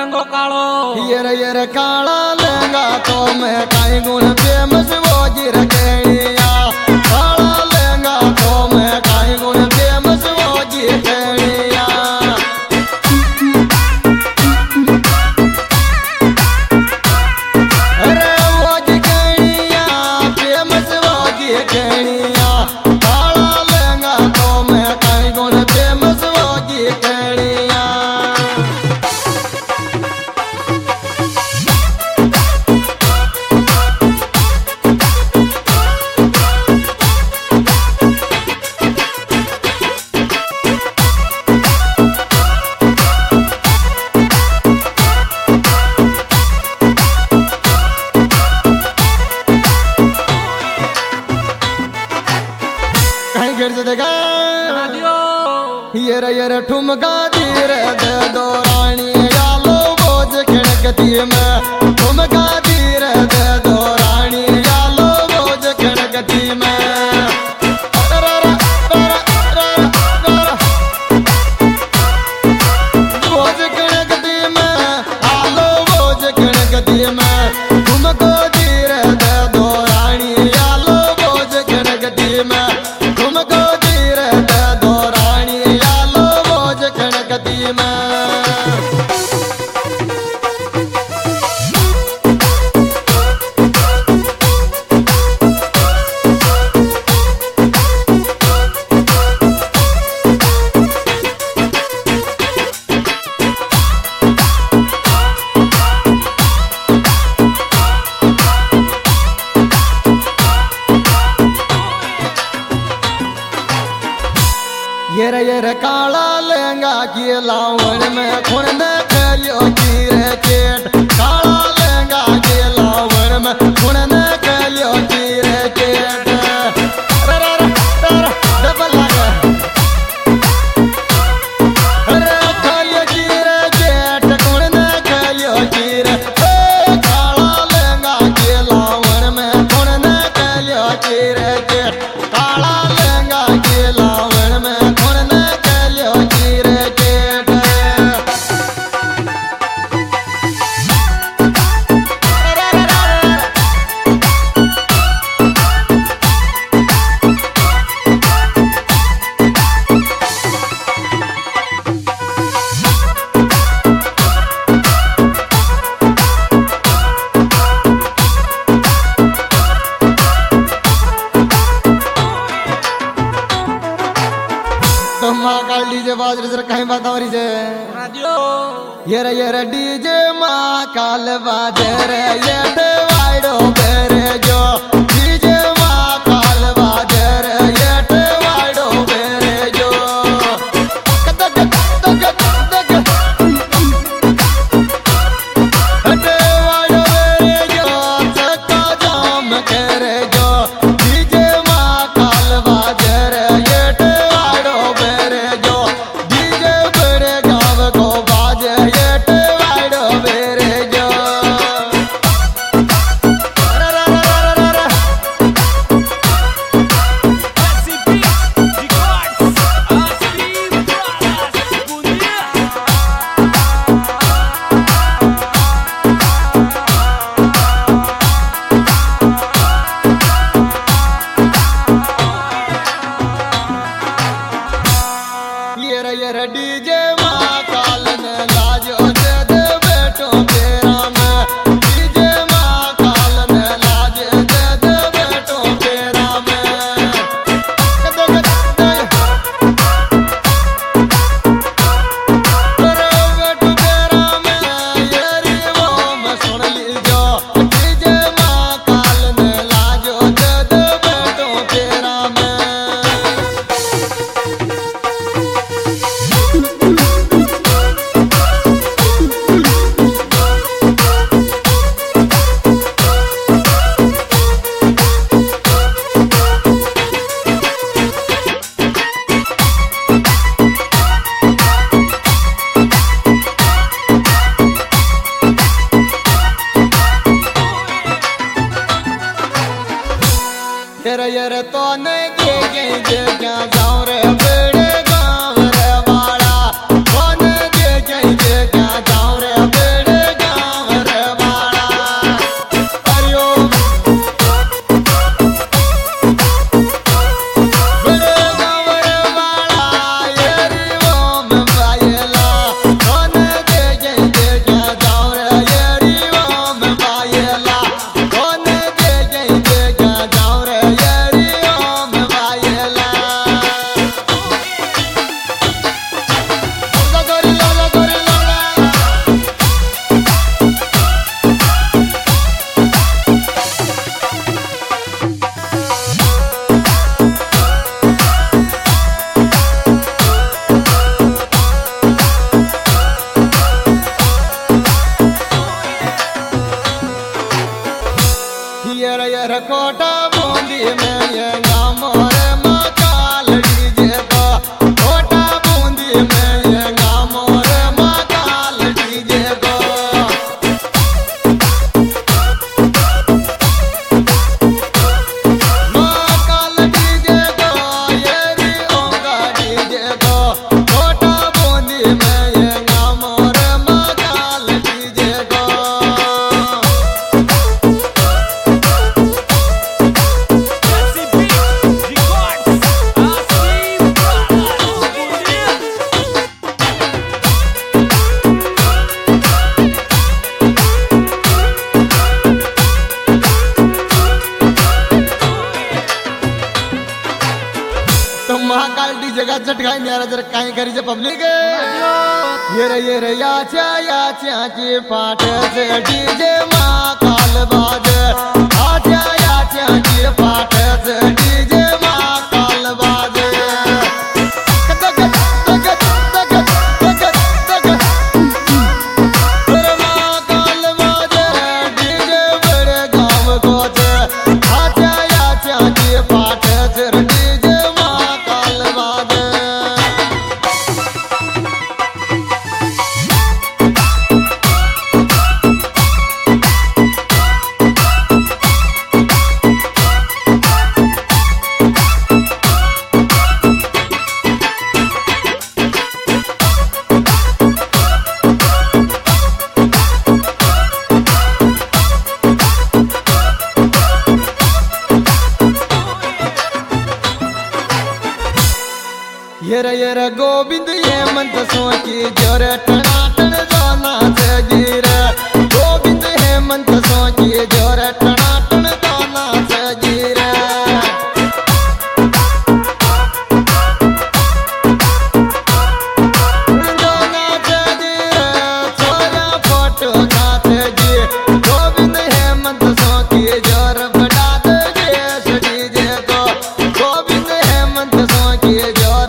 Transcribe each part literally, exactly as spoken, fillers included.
लहंगो कालो येर येर काला लहंगा तो मैं काई गुण फेमस वो गिर गया काला लहंगा तो मैं काई गुण फेमस वो गिर गया अरे वो गिर फेमस वो गिर गया काला लहंगा तो मैं काई गुण फेमस वो गिर गया येर येर ठुमका धीर दे दो रानी यालो बोझ खिड़कती में ठुमका धीर दे दो रानी यालो बोझ खिड़कती में बोझ खिड़कती में आलो बोझ खिड़कती में ठुमको धीर दे दो रानी यालो बोझ खिड़कती में ठुमको धीर दे दो रानी यालो बोझ खिड़कती में येर येर काला लहंगा की लावण में खुण ने खेलियो की रे केट काला लहंगा की लावण में खुण ने खेलियो की रे केट रे रे रे डबल लगा अरे खेलियो की रे केट खुण ने खेलियो की रे काला लहंगा की लावण में खुण ने खेलियो की रे केट काला लहंगा की लावण में महाकाल डीजे बाज रे कहीं बतावरी जे राडियो येर येर डीजे महाकाल बाज रे ये वाइडो बेरे जो डीजे महाकाल बाज रे ये वाइडो बेरे जो कदक कदक कदक हटे वाइडो बेरे जो चक्का जाम करे जो डीजे महाकाल बाज रे ये वाइडो बेरे जो डीजे बड़े गाँव को बाजे ये वाइडो बेरे जो येर येर डीजे महाकाल ने लाजो दे दे बेटो तेरा में डीजे महाकाल ने लाज दे दे बेटो तेरा में कदक कदक अरे बेटो तेरा में येरी वो मैं सुन लीजो डीजे महाकाल ने लाजो दे दे बेटो तेरा में येर येर तो नहीं गे गे जे क्या जाऊं रे बड़े गाँव रे वाला तो नहीं गे गे जे क्या जाऊं रे बड़े कोटा बूंदी में ये गाँव रे महाकाल डीजे को कोटा बूंदी में ये गाँव रे महाकाल डीजे को महाकाल डीजे को ये री ओंगा डीजे को कोटा बूंदी में ये गाँव रे महाकाल डीजे को तो महाकाल डीजे का झटका नहीं आ रहा जरा कहीं करी जे पब्लिक ये रे ये रे याचा याचा की पाट से डीजे महाकाल बाजे आचा याचा की पाट से डीजे महाकाल बाजे तक तक तक तक तक रे महाकाल बाजे डीजे बड़े गाँव को जे आचा याचा की पाट से डीजे ये रे ये रे गोविंद ये मंत सोची जोरे टनाटन गाना से गिरे गोविंद हे मंत सोची जोरे टनाटन गाना से गिरे गाना से गिरे छोरा फोटो खाते जी गोविंद हे मंत सोची जोर बड़ा दे डीजे को गोविंद हे मंत सोची जोर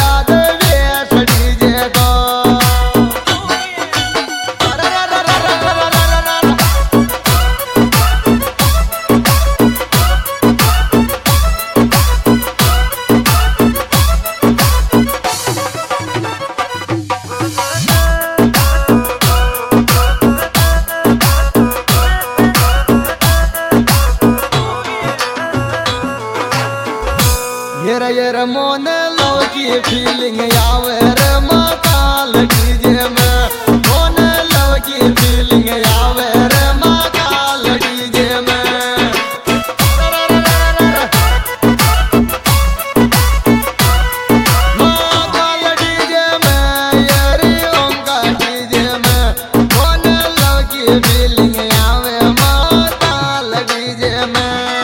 ये रे ये रे मोन लौकी फीलिंग आवे रे महाकाल डीजे में मोन लौकी फीलिंग आवे रे महाकाल डीजे में महाकाल डीजे में ये री ओंगा डीजे में मोन लौकी फीलिंग आवे महाकाल डीजे में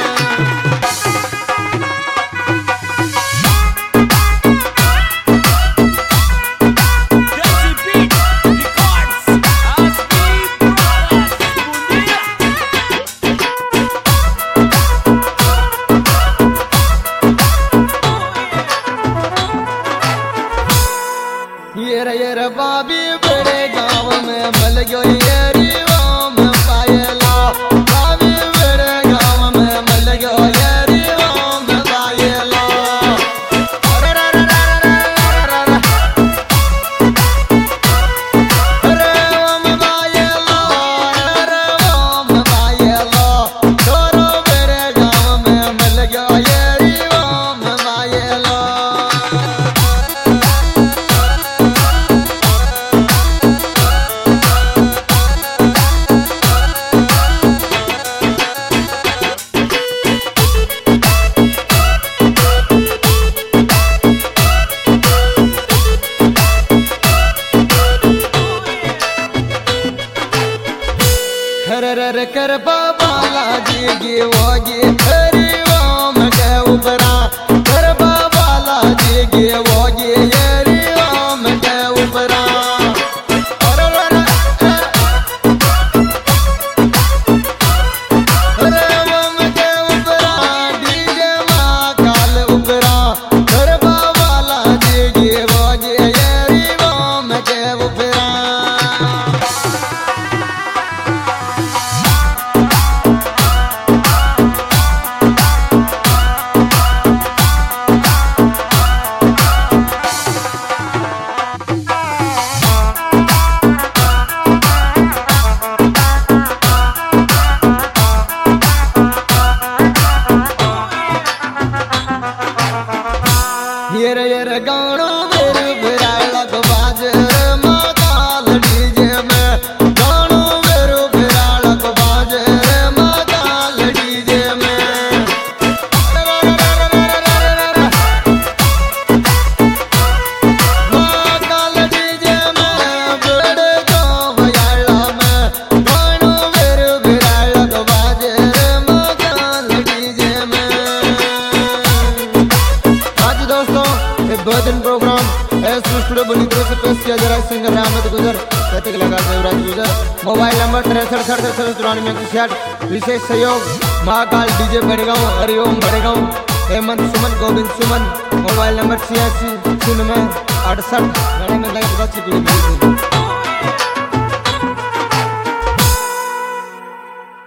ये रे ये रे बाबी बड़े गाँव में मल गयो ये री ओम पायला बाबी बड़े गाँव में मल गयो ये री ओम पायला अरे रे रे रे रे रे रे ओम पायला रे ओम पायला छोरो बड़े गाँव में मल गयो ये री ओम पायला हर कर बाला जी गी वोगी हरि ओम के उपरा कर बाला जी गी वोगी हरि ओम के उपरा दो दिन प्रोग्राम एस स्टूडियो बुनी तरफ से पेश किया जा रहा है। सिंगर अहमद गुजर, प्रतीक लगा देवराज गुजर। मोबाइल नंबर तिरसठ सड़सठ चौरानवे छियासठ। विशेष सहयोग Mahakal DJ Badgaon, Hariom Badgaon, Hemant Suman, Govind Suman. Mobile number छियासी शून्य में अड़सठ।